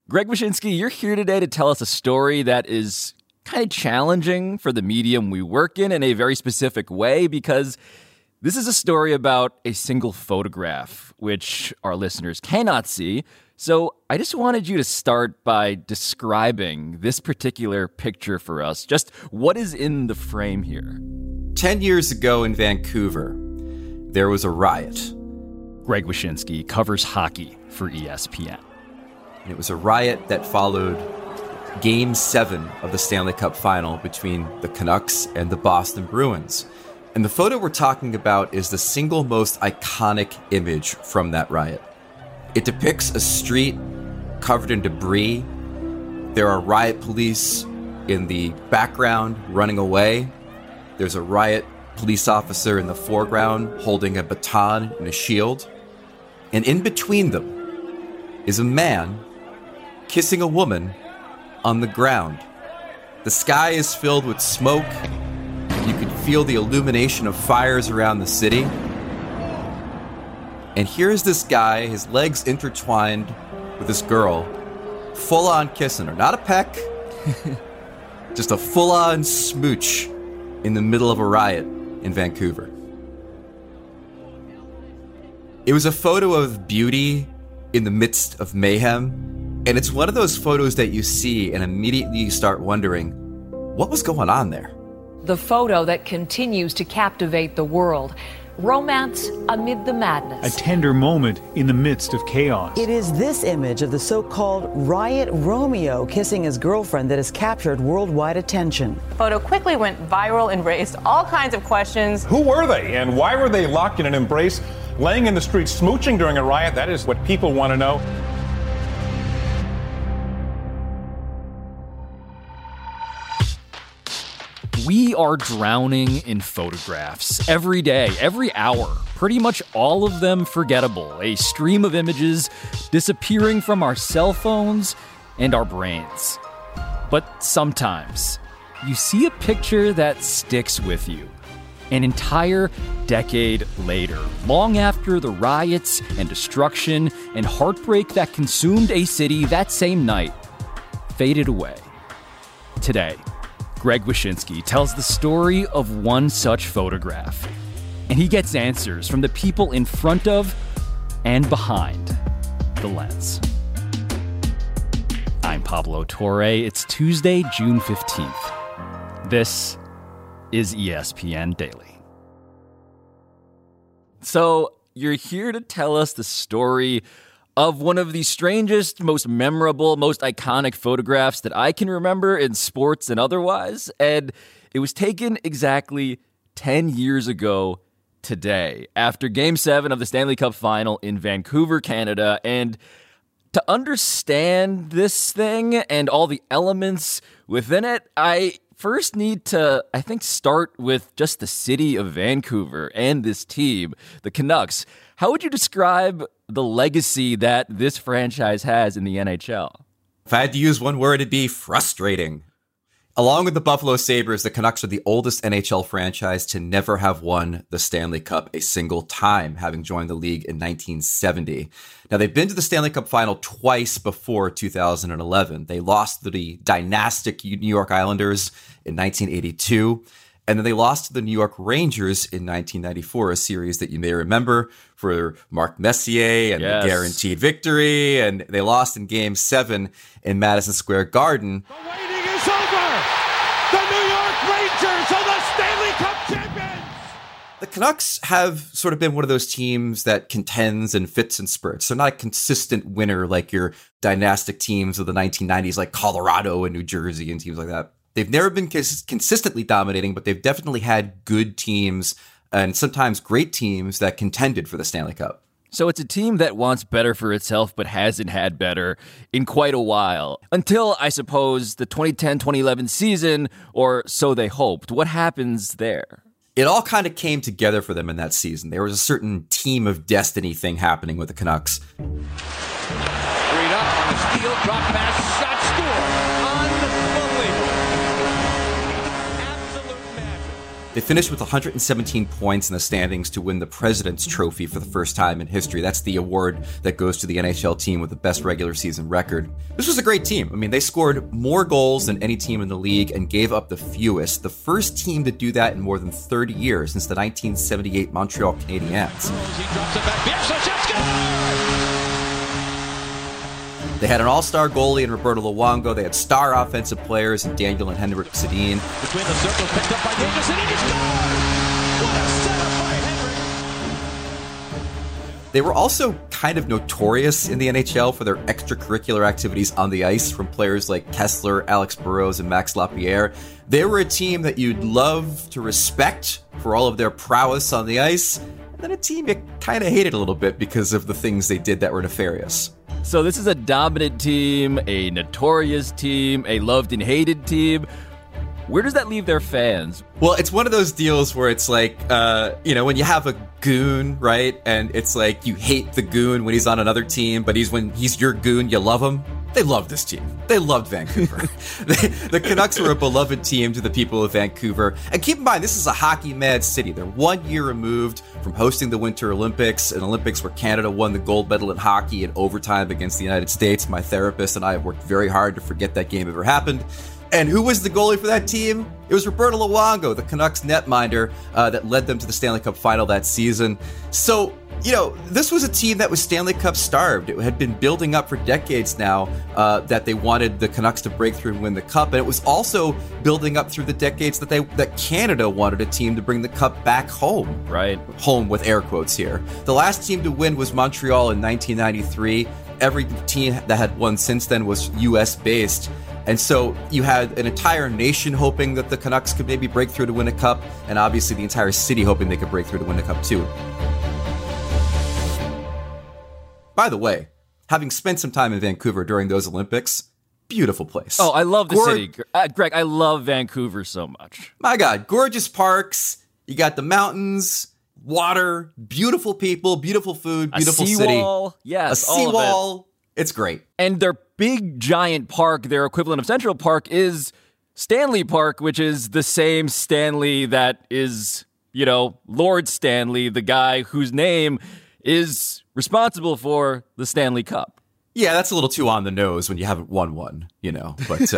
Greg Wyshynski, you're here today to tell us a story that is kind of challenging for the medium we work in a very specific way, because this is a story about a single photograph, which our listeners cannot see. So I just wanted you to start by describing this particular picture for us. Just what is in the frame here? 10 years ago in Vancouver, there was a riot. Greg Wyshynski covers hockey for ESPN. And it was a riot that followed Game 7 of the Stanley Cup Final between the Canucks and the Boston Bruins. And the photo we're talking about is the single most iconic image from that riot. It depicts a street covered in debris. There are riot police in the background running away. There's a riot police officer in the foreground holding a baton and a shield. And in between them is a man kissing a woman on the ground. The sky is filled with smoke. You can feel the illumination of fires around the city. And here's this guy, his legs intertwined with this girl, full-on kissing her. Not a peck, just a full-on smooch in the middle of a riot in Vancouver. It was a photo of beauty in the midst of mayhem. And it's one of those photos that you see and immediately you start wondering, what was going on there? The photo that continues to captivate the world. Romance amid the madness. A tender moment in the midst of chaos. It is this image of the so-called Riot Romeo kissing his girlfriend that has captured worldwide attention. The photo quickly went viral and raised all kinds of questions. Who were they and why were they locked in an embrace, laying in the street, smooching during a riot? That is what people want to know. We are drowning in photographs every day, every hour, pretty much all of them forgettable, a stream of images disappearing from our cell phones and our brains. But sometimes you see a picture that sticks with you. An entire decade later, long after the riots and destruction and heartbreak that consumed a city that same night faded away. Today, Greg Wyshynski tells the story of one such photograph, and he gets answers from the people in front of and behind the lens. I'm Pablo Torre. It's Tuesday, June 15th. This is ESPN Daily. So, you're here to tell us the story of one of the strangest, most memorable, most iconic photographs that I can remember in sports and otherwise. And it was taken exactly 10 years ago today, after Game 7 of the Stanley Cup Final in Vancouver, Canada. And to understand this thing and all the elements within it, I first need to, I think, start with just the city of Vancouver and this team, the Canucks. How would you describe the legacy that this franchise has in the NHL? If I had to use one word, it'd be frustrating. Along with the Buffalo Sabres, the Canucks are the oldest NHL franchise to never have won the Stanley Cup a single time, having joined the league in 1970. Now, they've been to the Stanley Cup final twice before 2011. They lost to the dynastic New York Islanders in 1982. And then they lost to the New York Rangers in 1994, a series that you may remember for Mark Messier and the guaranteed victory. And they lost in Game 7 in Madison Square Garden. The waiting is over! The New York Rangers are the Stanley Cup champions! The Canucks have sort of been one of those teams that contends in fits and spurts. They're not a consistent winner like your dynastic teams of the 1990s, like Colorado and New Jersey and teams like that. They've never been consistently dominating, but they've definitely had good teams and sometimes great teams that contended for the Stanley Cup. So it's a team that wants better for itself but hasn't had better in quite a while. Until, I suppose, the 2010-2011 season, or so they hoped. What happens there? It all kind of came together for them in that season. There was a certain team of destiny thing happening with the Canucks. Freed up on a steal, drop pass, shot, score. Unbelievable. They finished with 117 points in the standings to win the President's Trophy for the first time in history. That's the award that goes to the NHL team with the best regular season record. This was a great team. I mean, they scored more goals than any team in the league and gave up the fewest. The first team to do that in more than 30 years since the 1978 Montreal Canadiens. They had an all-star goalie in Roberto Luongo. They had star offensive players in Daniel and Henrik Sedin. Between the circles, picked up by Daniel Sedin. He scored! What a setup by Henrik! They were also kind of notorious in the NHL for their extracurricular activities on the ice, from players like Kessler, Alex Burrows, and Max Lapierre. They were a team that you'd love to respect for all of their prowess on the ice, and then a team you kind of hated a little bit because of the things they did that were nefarious. So this is a dominant team, a notorious team, a loved and hated team. Where does that leave their fans? Well, it's one of those deals where it's like, when you have a goon, right? And it's like you hate the goon when he's on another team, but when he's your goon, you love him. They loved this team. They loved Vancouver. The Canucks were a beloved team to the people of Vancouver. And keep in mind, this is a hockey-mad city. They're 1 year removed from hosting the Winter Olympics, an Olympics where Canada won the gold medal in hockey in overtime against the United States. My therapist and I have worked very hard to forget that game ever happened. And who was the goalie for that team? It was Roberto Luongo, the Canucks netminder that led them to the Stanley Cup final that season. So, this was a team that was Stanley Cup starved. It had been building up for decades now that they wanted the Canucks to break through and win the Cup. And it was also building up through the decades that Canada wanted a team to bring the Cup back home. Right. Home with air quotes here. The last team to win was Montreal in 1993. Every team that had won since then was US-based. And so you had an entire nation hoping that the Canucks could maybe break through to win a cup, and obviously the entire city hoping they could break through to win a cup too. By the way, having spent some time in Vancouver during those Olympics, beautiful place. Oh, I love the city. Greg, I love Vancouver so much. My God, gorgeous parks. You got the mountains, water, beautiful people, beautiful food, beautiful city. A seawall. Yes, a seawall. It's great. And their big giant park, their equivalent of Central Park, is Stanley Park, which is the same Stanley that is, Lord Stanley, the guy whose name is responsible for the Stanley Cup. Yeah, that's a little too on the nose when you haven't won one, but...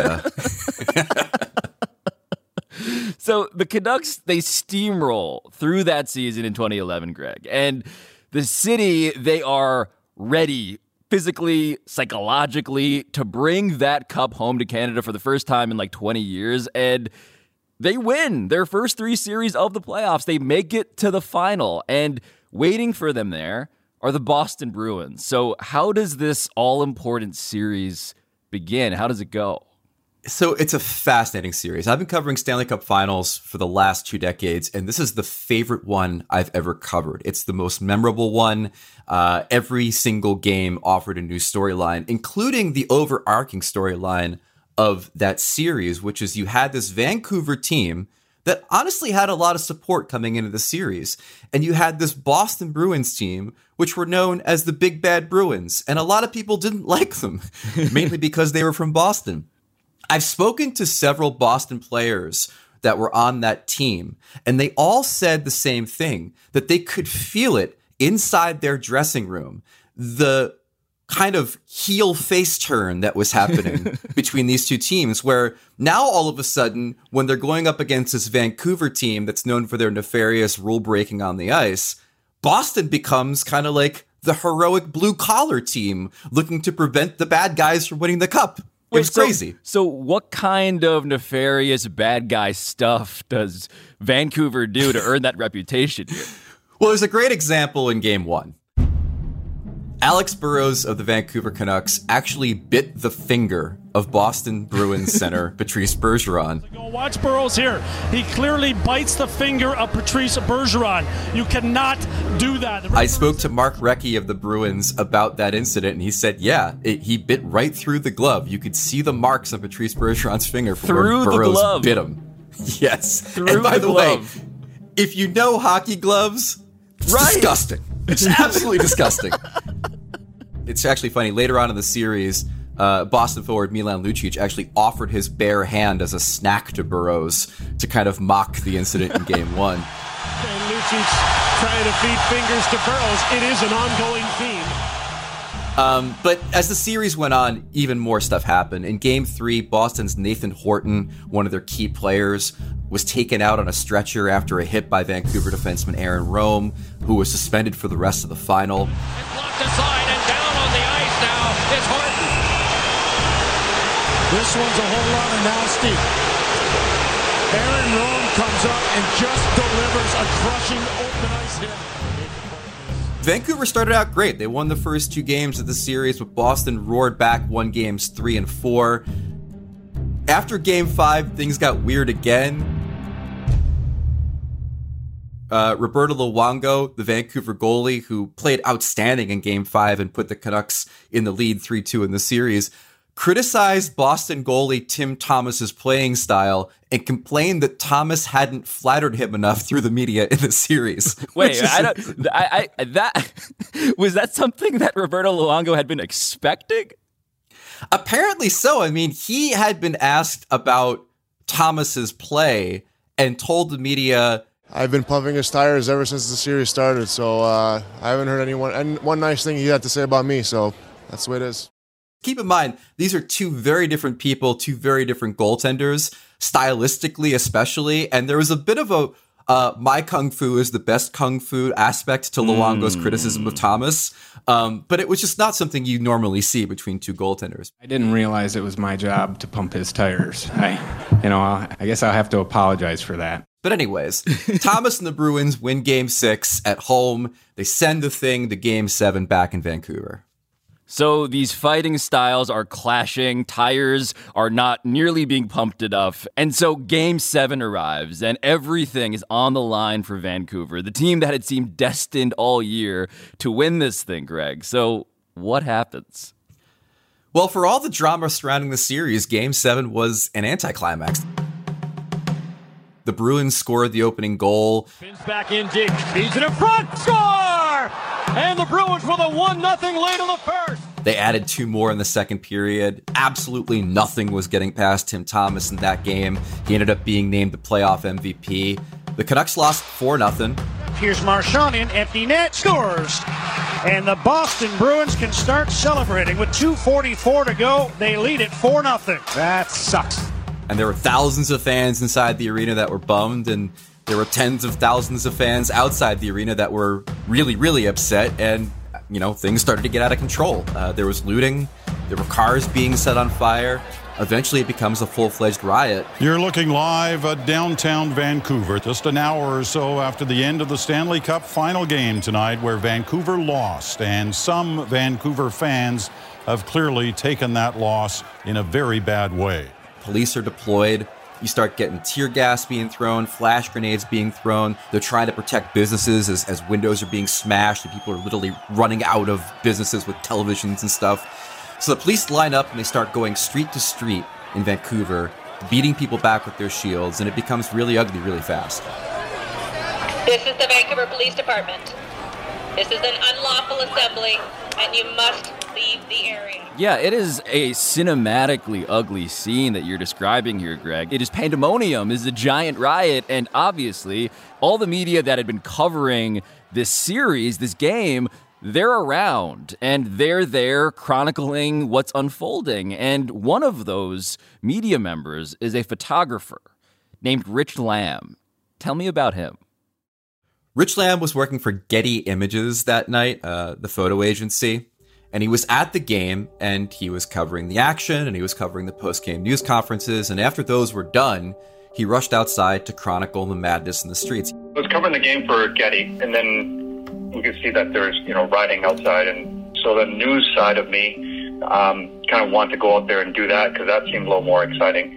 So the Canucks, they steamroll through that season in 2011, Greg. And the city, they are ready physically, psychologically, to bring that cup home to Canada for the first time in like 20 years. And they win their first 3 series of the playoffs. They make it to the final. And waiting for them there are the Boston Bruins. So how does this all-important series begin? How does it go? So it's a fascinating series. I've been covering Stanley Cup finals for the last 2 decades, and this is the favorite one I've ever covered. It's the most memorable one. Every single game offered a new storyline, including the overarching storyline of that series, which is you had this Vancouver team that honestly had a lot of support coming into the series. And you had this Boston Bruins team, which were known as the Big Bad Bruins. And a lot of people didn't like them, mainly because they were from Boston. I've spoken to several Boston players that were on that team, and they all said the same thing, that they could feel it inside their dressing room, the kind of heel face turn that was happening between these two teams, where now all of a sudden, when they're going up against this Vancouver team that's known for their nefarious rule breaking on the ice, Boston becomes kind of like the heroic blue collar team looking to prevent the bad guys from winning the cup. It was crazy. So what kind of nefarious bad guy stuff does Vancouver do to earn that reputation here? Well, there's a great example in Game 1. Alex Burrows of the Vancouver Canucks actually bit the finger of Boston Bruins center Patrice Bergeron. Watch Burrows here. He clearly bites the finger of Patrice Bergeron. You cannot do that. I spoke to Mark Recchi of the Bruins about that incident, and he said, he bit right through the glove. You could see the marks on Patrice Bergeron's finger from where Burrows bit him. Yes. And by the way, if you know hockey gloves, it's disgusting. It's absolutely disgusting. It's actually funny. Later on in the series, Boston forward Milan Lucic actually offered his bare hand as a snack to Burroughs to kind of mock the incident in Game 1. And Lucic trying to feed fingers to Burroughs. It is an ongoing theme. But as the series went on, even more stuff happened. In Game 3, Boston's Nathan Horton, one of their key players, was taken out on a stretcher after a hit by Vancouver defenseman Aaron Rome, who was suspended for the rest of the final. And blocked aside and down on the ice now is Horton. This one's a whole lot of nasty. Aaron Rome comes up and just delivers a crushing open ice hit. Vancouver started out great. They won the first 2 games of the series, but Boston roared back, won games 3 and 4. After Game 5, things got weird again. Roberto Luongo, the Vancouver goalie, who played outstanding in Game 5 and put the Canucks in the lead 3-2 in the series, criticized Boston goalie Tim Thomas's playing style and complained that Thomas hadn't flattered him enough through the media in the series. Wait, was that something that Roberto Luongo had been expecting? Apparently so. I mean, he had been asked about Thomas's play and told the media, I've been pumping his tires ever since the series started, so I haven't heard one nice thing he had to say about me, so that's the way it is. Keep in mind, these are 2 very different people, 2 very different goaltenders, stylistically especially, and there was a bit of a my kung fu is the best kung fu aspect to Luongo's criticism of Thomas, but it was just not something you normally see between 2 goaltenders. I didn't realize it was my job to pump his tires. I guess I'll have to apologize for that. But anyways, Thomas and the Bruins win Game 6 at home. They send the thing to Game 7 back in Vancouver. So these fighting styles are clashing, tires are not nearly being pumped enough, and so Game 7 arrives, and everything is on the line for Vancouver, the team that had seemed destined all year to win this thing, Greg. So what happens? Well, for all the drama surrounding the series, Game 7 was an anticlimax. The Bruins scored the opening goal. Spins back in deep, feeds it in front, score! And the Bruins with a 1-0 lead in the first. They added 2 more in the second period. Absolutely nothing was getting past Tim Thomas in that game. He ended up being named the playoff MVP. The Canucks lost 4-0. Here's Marchand in, empty net, scores. And the Boston Bruins can start celebrating with 2:44 to go. They lead it 4-0. That sucks. And there were thousands of fans inside the arena that were bummed, and there were tens of thousands of fans outside the arena that were really, really upset, and, things started to get out of control. There was looting, there were cars being set on fire. Eventually, it becomes a full-fledged riot. You're looking live at downtown Vancouver, just an hour or so after the end of the Stanley Cup final game tonight, where Vancouver lost, and some Vancouver fans have clearly taken that loss in a very bad way. Police are deployed. You start getting tear gas being thrown, flash grenades being thrown. They're trying to protect businesses as windows are being smashed and people are literally running out of businesses with televisions and stuff. So the police line up and they start going street to street in Vancouver, beating people back with their shields, and it becomes really ugly really fast. This is the Vancouver Police Department. This is an unlawful assembly, and you must leave the area. Yeah, it is a cinematically ugly scene that you're describing here, Greg. It is pandemonium, it is a giant riot, and obviously, all the media that had been covering this series, this game, they're around, and they're there chronicling what's unfolding. And one of those media members is a photographer named Rich Lamb. Tell me about him. Rich Lamb was working for Getty Images that night, the photo agency, and he was at the game, and he was covering the action, and he was covering the post-game news conferences, and after those were done, he rushed outside to chronicle the madness in the streets. I was covering the game for Getty, and then we could see that there's, rioting outside, and so the news side of me kind of wanted to go out there and do that, because that seemed a little more exciting.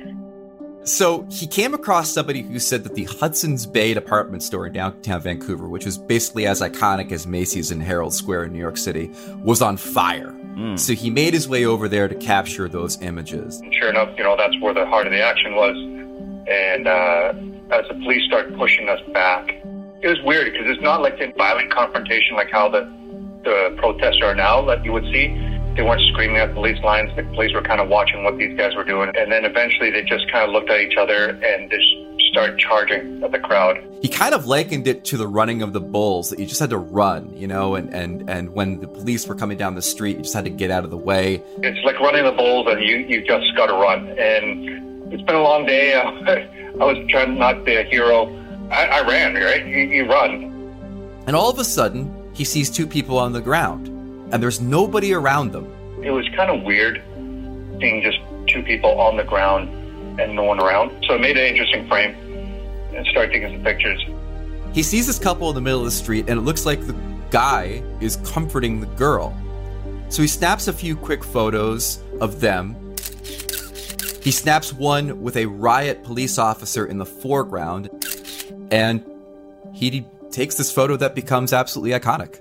So he came across somebody who said that the Hudson's Bay department store in downtown Vancouver, which was basically as iconic as Macy's in Herald Square in New York City, was on fire. So he made his way over there to capture those images. And sure enough, that's where the heart of the action was. And as the police started pushing us back, it was weird because it's not like a violent confrontation like how the protests are now that you would see. They weren't screaming at police lines. The police were kind of watching what these guys were doing. And then eventually they just kind of looked at each other and just started charging at the crowd. He kind of likened it to the running of the bulls, that you just had to run, you know, and when the police were coming down the street, you just had to get out of the way. It's like running the bulls and you just got to run. And it's been a long day. I was trying not to be a hero. I ran, right? You run. And all of a sudden, he sees two people on the ground, and there's nobody around them. It was kind of weird seeing just two people on the ground and no one around. So it made an interesting frame and started taking some pictures. He sees this couple in the middle of the street, and it looks like the guy is comforting the girl. So he snaps a few quick photos of them. He snaps one with a riot police officer in the foreground, and he takes this photo that becomes absolutely iconic.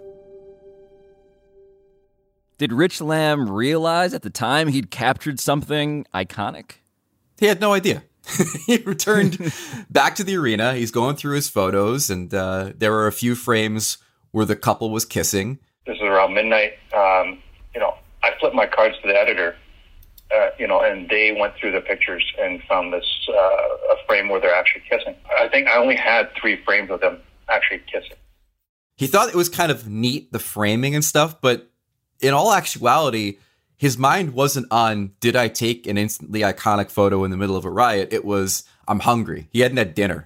Did Rich Lamb realize at the time he'd captured something iconic? He had no idea. He returned back to the arena. He's going through his photos, and there were a few frames where the couple was kissing. This is around midnight. I flipped my cards to the editor, and they went through the pictures and found this a frame where they're actually kissing. I think I only had 3 frames of them actually kissing. He thought it was kind of neat, the framing and stuff, but in all actuality, his mind wasn't on, did I take an instantly iconic photo in the middle of a riot? It was, I'm hungry. He hadn't had dinner.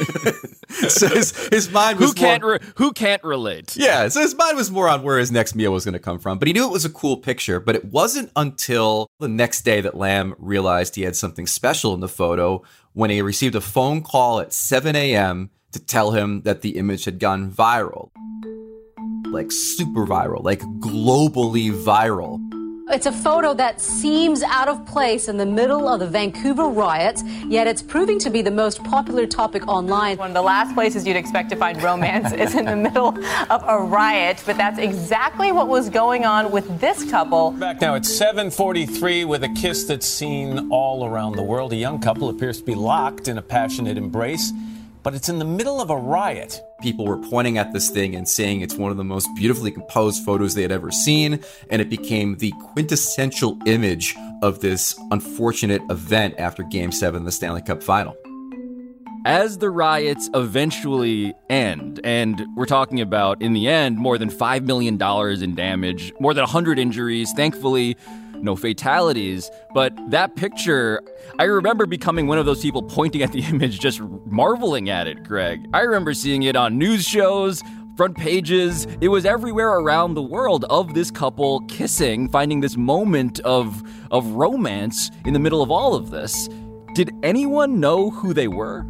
So his mind was Who can't relate? Yeah, so his mind was more on where his next meal was going to come from. But he knew it was a cool picture. But it wasn't until the next day that Lamb realized he had something special in the photo, when he received a phone call at 7 a.m. to tell him that the image had gone viral. Like super viral, like globally viral. It's a photo that seems out of place in the middle of the Vancouver riots, yet it's proving to be the most popular topic online. One of the last places you'd expect to find romance is in the middle of a riot, but that's exactly what was going on with this couple. Back now at 7:43 with a kiss that's seen all around the world. A young couple appears to be locked in a passionate embrace, but it's in the middle of a riot. People were pointing at this thing and saying it's one of the most beautifully composed photos they had ever seen, and it became the quintessential image of this unfortunate event after Game 7 of the Stanley Cup Final. As the riots eventually end, and we're talking about, in the end, more than $5 million in damage, more than 100 injuries, thankfully, no fatalities, but that picture, I remember becoming one of those people pointing at the image, just marveling at it, Greg. I remember seeing it on news shows, front pages. It was everywhere around the world of this couple kissing, finding this moment of romance in the middle of all of this. Did anyone know who they were?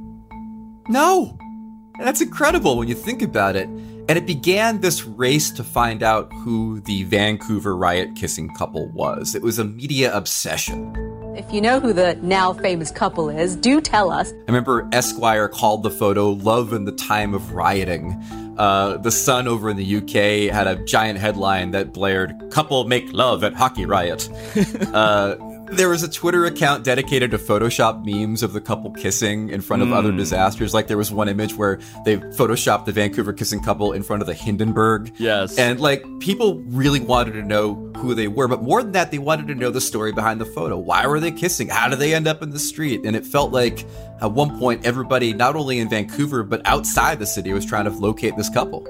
No. And that's incredible when you think about it. And it began this race to find out who the Vancouver riot kissing couple was. It was a media obsession. If you know who the now famous couple is, do tell us. I remember Esquire called the photo Love in the Time of Rioting. The Sun over in the UK had a giant headline that blared, "Couple make love at hockey riot." There was a Twitter account dedicated to Photoshop memes of the couple kissing in front of other disasters. Like there was one image where they Photoshopped the Vancouver kissing couple in front of the Hindenburg. Yes. And like people really wanted to know who they were. But more than that, they wanted to know the story behind the photo. Why were they kissing? How did they end up in the street? And it felt like at one point, everybody, not only in Vancouver, but outside the city was trying to locate this couple.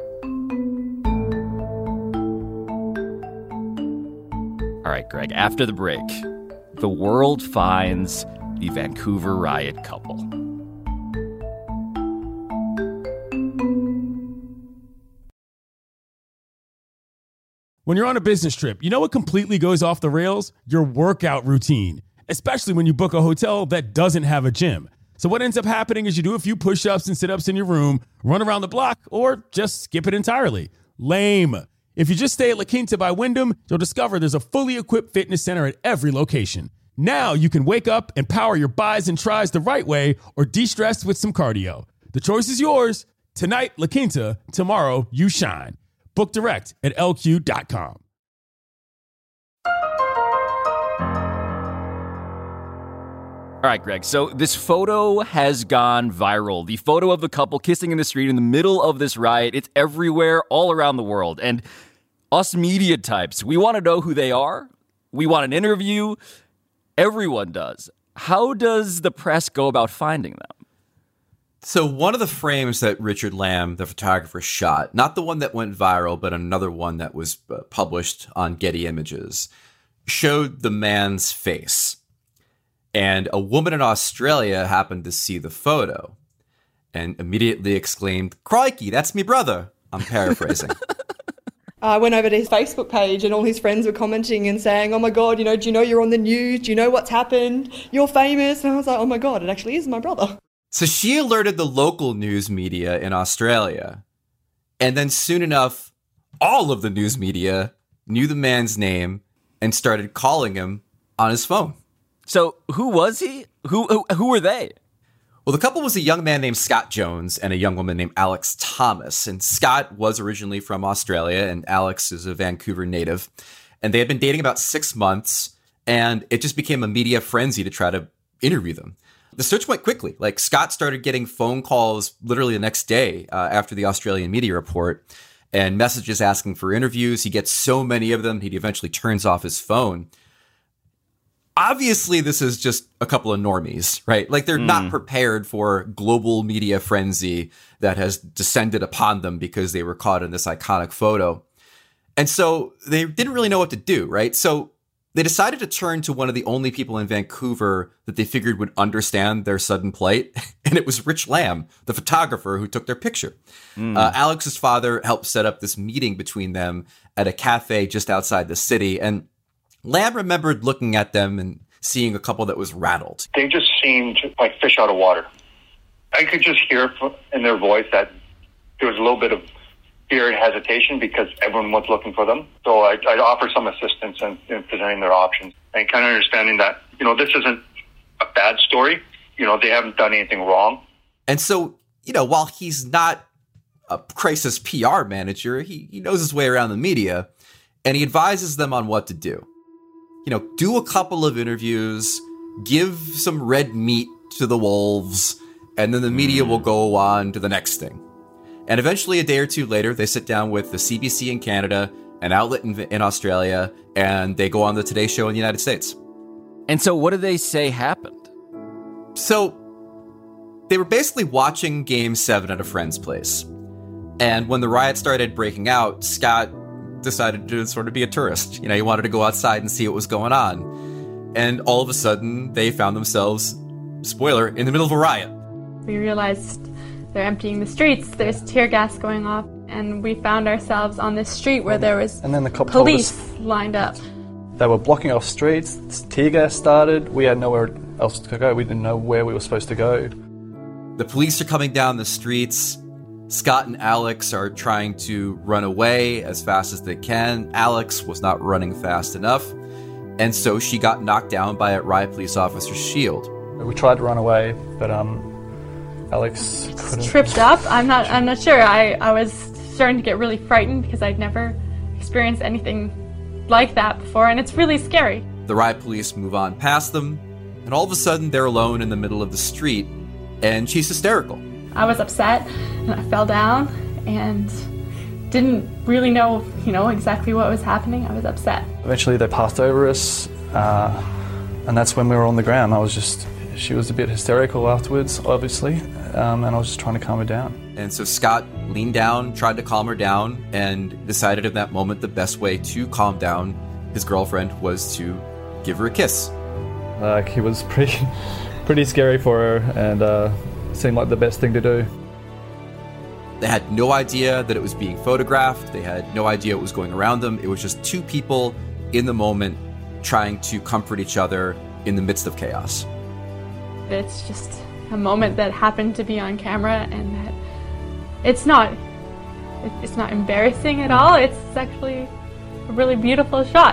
All right, Greg, after the break, the world finds the Vancouver riot couple. When you're on a business trip, you know what completely goes off the rails? Your workout routine, especially when you book a hotel that doesn't have a gym. So what ends up happening is you do a few push-ups and sit-ups in your room, run around the block, or just skip it entirely. Lame. If you just stay at La Quinta by Wyndham, you'll discover there's a fully equipped fitness center at every location. Now you can wake up and power your bis and tris the right way or de-stress with some cardio. The choice is yours. Tonight, La Quinta. Tomorrow, you shine. Book direct at lq.com. All right, Greg, so this photo has gone viral. The photo of the couple kissing in the street in the middle of this riot. It's everywhere, all around the world. And Us media types, we want to know who they are. We want an interview. Everyone does. How does the press go about finding them? So one of the frames that Richard Lamb, the photographer, shot, not the one that went viral, but another one that was published on Getty Images, showed the man's face. And a woman in Australia happened to see the photo and immediately exclaimed, "Crikey, that's me brother." I'm paraphrasing. I went over to his Facebook page and all his friends were commenting and saying, "Oh my God, do you know you're on the news? Do you know what's happened? You're famous." And I was like, oh my God, it actually is my brother. So she alerted the local news media in Australia. And then soon enough, all of the news media knew the man's name and started calling him on his phone. So who was he? Who were they? Well, the couple was a young man named Scott Jones and a young woman named Alex Thomas. And Scott was originally from Australia, and Alex is a Vancouver native. And they had been dating about 6 months, and it just became a media frenzy to try to interview them. The search went quickly. Like, Scott started getting phone calls literally the next day after the Australian media report, and messages asking for interviews. He gets so many of them, he eventually turns off his phone. Obviously, this is just a couple of normies, right? Like, they're not prepared for global media frenzy that has descended upon them because they were caught in this iconic photo. And so they didn't really know what to do, right? So they decided to turn to one of the only people in Vancouver that they figured would understand their sudden plight. And it was Rich Lamb, the photographer who took their picture. Alex's father helped set up this meeting between them at a cafe just outside the city. And Lamb remembered looking at them and seeing a couple that was rattled. They just seemed like fish out of water. I could just hear in their voice that there was a little bit of fear and hesitation because everyone was looking for them. So I'd offer some assistance in presenting their options and kind of understanding that, this isn't a bad story. They haven't done anything wrong. And so, while he's not a crisis PR manager, he knows his way around the media, and he advises them on what to do. Do a couple of interviews, give some red meat to the wolves, and then the media will go on to the next thing. And eventually, a day or two later, they sit down with the CBC in Canada, an outlet in Australia, and they go on the Today Show in the United States. And so what did they say happened? So they were basically watching Game 7 at a friend's place. And when the riot started breaking out, Scott decided to sort of be a tourist. He wanted to go outside and see what was going on. And all of a sudden, they found themselves, spoiler, in the middle of a riot. We realized they're emptying the streets, there's tear gas going off, and we found ourselves on this street where there was police lined up. They were blocking off streets, tear gas started, we had nowhere else to go, we didn't know where we were supposed to go. The police are coming down the streets. Scott and Alex are trying to run away as fast as they can. Alex was not running fast enough, and so she got knocked down by a riot police officer's shield. We tried to run away, but Alex couldn't. Tripped up. I'm not sure. I was starting to get really frightened because I'd never experienced anything like that before, and it's really scary. The riot police move on past them, and all of a sudden they're alone in the middle of the street, and she's hysterical. I was upset, and I fell down, and didn't really know, exactly what was happening. I was upset. Eventually they passed over us, and that's when we were on the ground. She was a bit hysterical afterwards, obviously, and I was just trying to calm her down. And so Scott leaned down, tried to calm her down, and decided in that moment the best way to calm down his girlfriend was to give her a kiss. He was pretty scary for her, and seemed like the best thing to do. They had no idea that it was being photographed. They had no idea what was going around them. It was just two people in the moment trying to comfort each other in the midst of chaos. It's just a moment that happened to be on camera, and that it's not embarrassing at all. It's actually a really beautiful shot.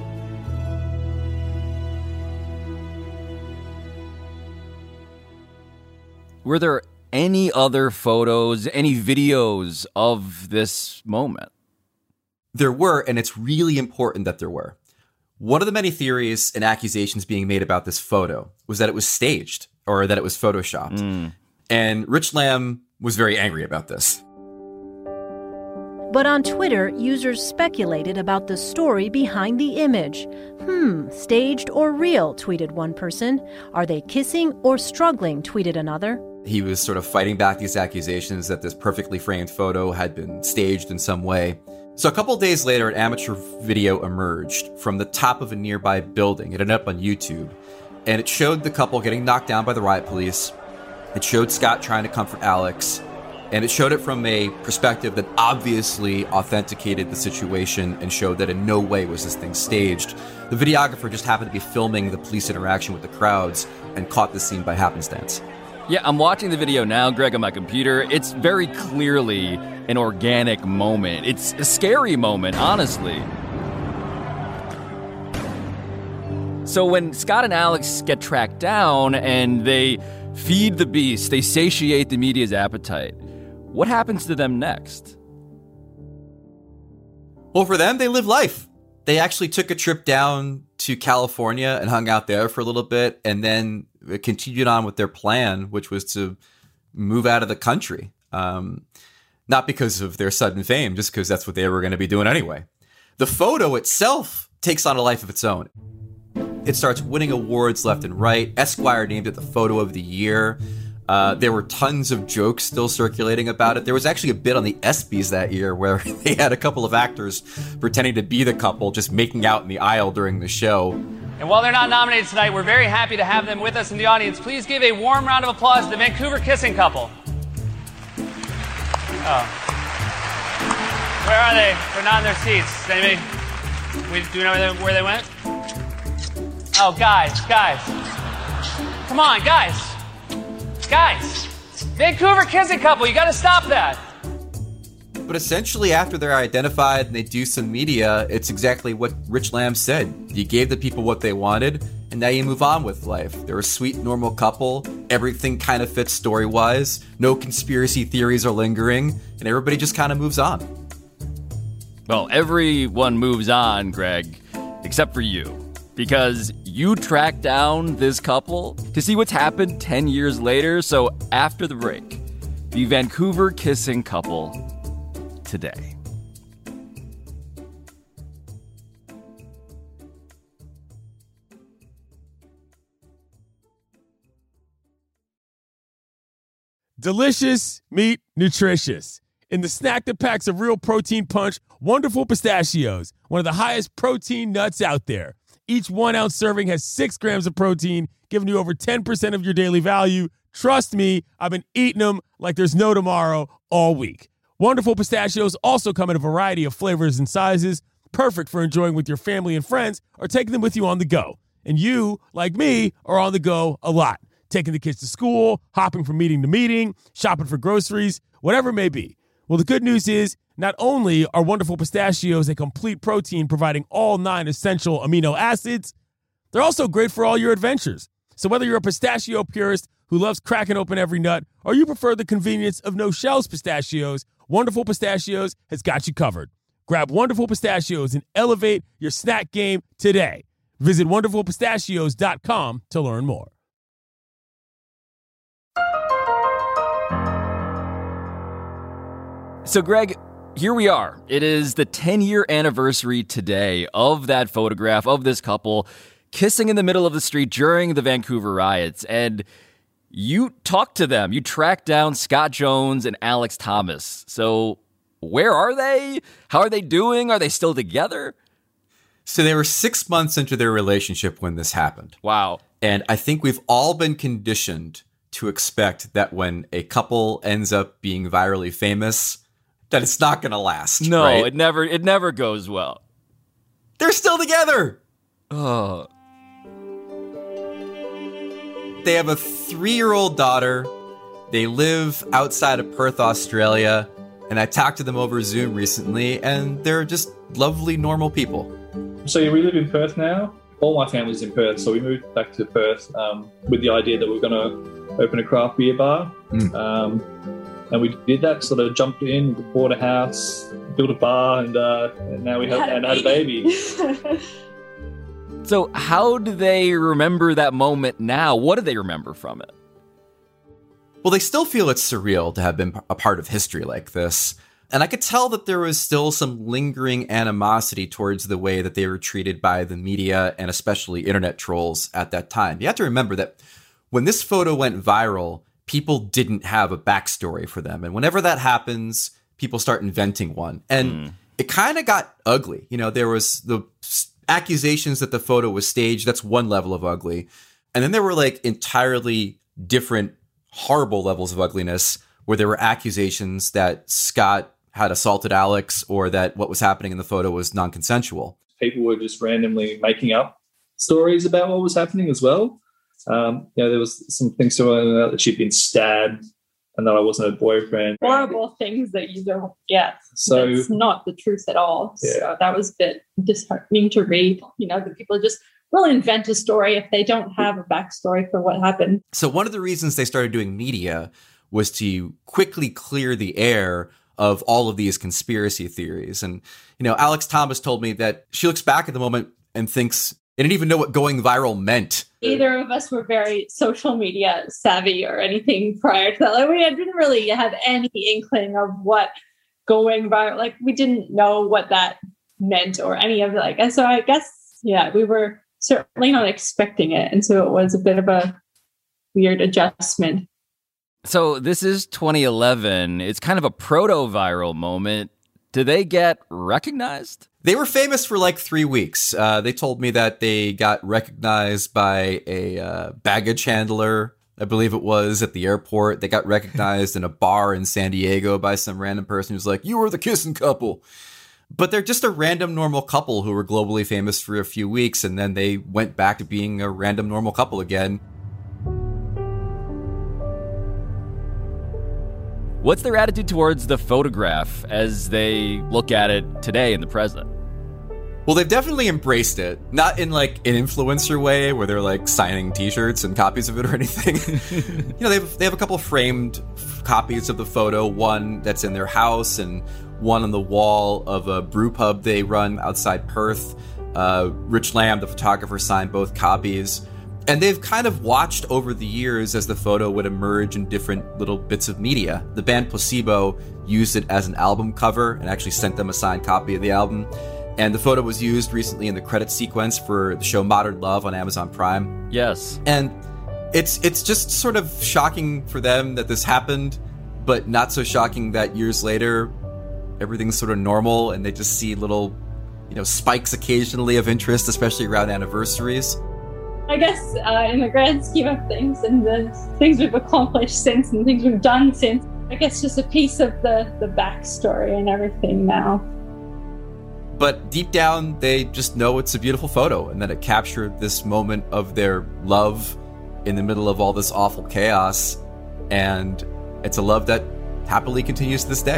Were there any other photos, any videos of this moment? There were, and it's really important that there were. One of the many theories and accusations being made about this photo was that it was staged or that it was photoshopped. And Rich Lamb was very angry about this. But on Twitter, users speculated about the story behind the image. Staged or real, tweeted one person. Are they kissing or struggling, tweeted another. He was sort of fighting back these accusations that this perfectly framed photo had been staged in some way. So a couple days later, an amateur video emerged from the top of a nearby building. It ended up on YouTube. And it showed the couple getting knocked down by the riot police. It showed Scott trying to comfort Alex. And it showed it from a perspective that obviously authenticated the situation and showed that in no way was this thing staged. The videographer just happened to be filming the police interaction with the crowds and caught the scene by happenstance. Yeah, I'm watching the video now, Greg, on my computer. It's very clearly an organic moment. It's a scary moment, honestly. So when Scott and Alex get tracked down and they feed the beast, they satiate the media's appetite, what happens to them next? Well, for them, they live life. They actually took a trip down to California and hung out there for a little bit, and then continued on with their plan, which was to move out of the country. Not because of their sudden fame, just because that's what they were going to be doing anyway. The photo itself takes on a life of its own. It starts winning awards left and right. Esquire named it the photo of the year. There were tons of jokes still circulating about it. There was actually a bit on the ESPYs that year where they had a couple of actors pretending to be the couple, just making out in the aisle during the show. And while they're not nominated tonight, we're very happy to have them with us in the audience. Please give a warm round of applause to the Vancouver kissing couple. Oh. Where are they? They're not in their seats. Do we know where they went? Oh, guys. Come on, guys. Vancouver kissing couple, you gotta stop that. But essentially, after they're identified and they do some media, it's exactly what Rich Lamb said. You gave the people what they wanted, and now you move on with life. They're a sweet, normal couple. Everything kind of fits story-wise. No conspiracy theories are lingering, and everybody just kind of moves on. Well, everyone moves on, Greg, except for you. Because you tracked down this couple to see what's happened 10 years later. So after the break, the Vancouver kissing couple today. Delicious, meat, nutritious. In the snack that packs a real protein punch, Wonderful Pistachios, one of the highest protein nuts out there. Each 1 ounce serving has 6 grams of protein, giving you over 10% of your daily value. Trust me, I've been eating them like there's no tomorrow all week. Wonderful Pistachios also come in a variety of flavors and sizes, perfect for enjoying with your family and friends or taking them with you on the go. And you, like me, are on the go a lot, taking the kids to school, hopping from meeting to meeting, shopping for groceries, whatever it may be. Well, the good news is, not only are Wonderful Pistachios a complete protein providing all 9 essential amino acids, they're also great for all your adventures. So whether you're a pistachio purist who loves cracking open every nut, or you prefer the convenience of no-shells pistachios, Wonderful Pistachios has got you covered. Grab Wonderful Pistachios and elevate your snack game today. Visit WonderfulPistachios.com to learn more. So, Greg, here we are. It is the 10-year anniversary today of that photograph of this couple kissing in the middle of the street during the Vancouver riots. And you talked to them. You tracked down Scott Jones and Alex Thomas. So where are they? How are they doing? Are they still together? So they were 6 months into their relationship when this happened. Wow. And I think we've all been conditioned to expect that when a couple ends up being virally famous, that it's not going to last. No, right? it never goes well. They're still together. Oh. They have a 3-year-old daughter. They live outside of Perth, Australia. And I talked to them over Zoom recently, and they're just lovely, normal people. So we live in Perth now. All my family's in Perth, so we moved back to Perth with the idea that we were going to open a craft beer bar. And we did that, sort of jumped in, bought a house, built a bar, and now we had a baby. So how do they remember that moment now? What do they remember from it? Well, they still feel it's surreal to have been a part of history like this. And I could tell that there was still some lingering animosity towards the way that they were treated by the media and especially internet trolls at that time. You have to remember that when this photo went viral, people didn't have a backstory for them. And whenever that happens, people start inventing one. And it kind of got ugly. You know, there was the accusations that the photo was staged. That's one level of ugly. And then there were like entirely different, horrible levels of ugliness where there were accusations that Scott had assaulted Alex or that what was happening in the photo was non-consensual. People were just randomly making up stories about what was happening as well. There was some things to that she'd been stabbed and that I wasn't her boyfriend. Horrible things that you don't get. So it's not the truth at all. Yeah. So that was a bit disheartening to read. You know, the people just will invent a story if they don't have a backstory for what happened. So one of the reasons they started doing media was to quickly clear the air of all of these conspiracy theories. And, you know, Alex Thomas told me that she looks back at the moment and thinks they didn't even know what going viral meant. Either of us were very social media savvy or anything prior to that. Like, we didn't really have any inkling of what going viral, like we didn't know what that meant or any of it. Like, and so I guess, yeah, we were certainly not expecting it. And so it was a bit of a weird adjustment. So this is 2011. It's kind of a proto-viral moment. Did they get recognized? They were famous for like 3 weeks. They told me that they got recognized by a baggage handler, I believe it was, at the airport. They got recognized in a bar in San Diego by some random person who's like, "You were the kissing couple." But they're just a random normal couple who were globally famous for a few weeks, and then they went back to being a random normal couple again. What's their attitude towards the photograph as they look at it today in the present? Well, they've definitely embraced it. Not in like an influencer way where they're like signing t-shirts and copies of it or anything. You know, they have a couple framed copies of the photo, one that's in their house and one on the wall of a brew pub they run outside Perth. Rich Lamb, the photographer, signed both copies. And they've kind of watched over the years as the photo would emerge in different little bits of media. The band Placebo used it as an album cover and actually sent them a signed copy of the album. And the photo was used recently in the credit sequence for the show Modern Love on Amazon Prime. Yes. And it's just sort of shocking for them that this happened, but not so shocking that years later, everything's sort of normal and they just see little, you know, spikes occasionally of interest, especially around anniversaries. I guess in the grand scheme of things and the things we've accomplished since and things we've done since, I guess just a piece of the backstory and everything now. But deep down, they just know it's a beautiful photo and that it captured this moment of their love in the middle of all this awful chaos. And it's a love that happily continues to this day.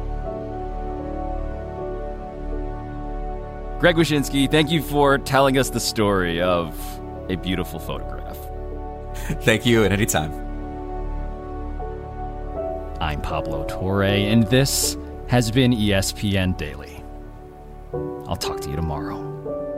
Greg Wyshynski, thank you for telling us the story of a beautiful photograph. Thank you, and anytime. I'm Pablo Torre, and this has been ESPN Daily. I'll talk to you tomorrow.